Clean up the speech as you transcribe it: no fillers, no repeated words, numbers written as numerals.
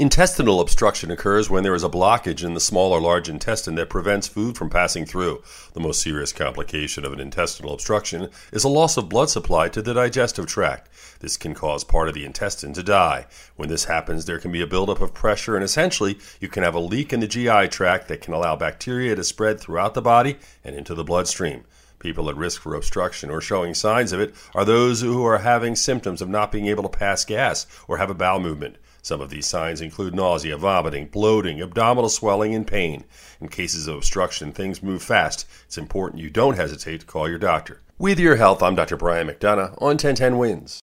Intestinal obstruction occurs when there is a blockage in the small or large intestine that prevents food from passing through. The most serious complication of an intestinal obstruction is a loss of blood supply to the digestive tract. This can cause part of the intestine to die. When this happens, there can be a buildup of pressure, and essentially, you can have a leak in the GI tract that can allow bacteria to spread throughout the body and into the bloodstream. People at risk for obstruction or showing signs of it are those who are having symptoms of not being able to pass gas or have a bowel movement. Some of these signs include nausea, vomiting, bloating, abdominal swelling, and pain. In cases of obstruction, things move fast. It's important you don't hesitate to call your doctor. With your health, I'm Dr. Brian McDonough on 1010 Wins.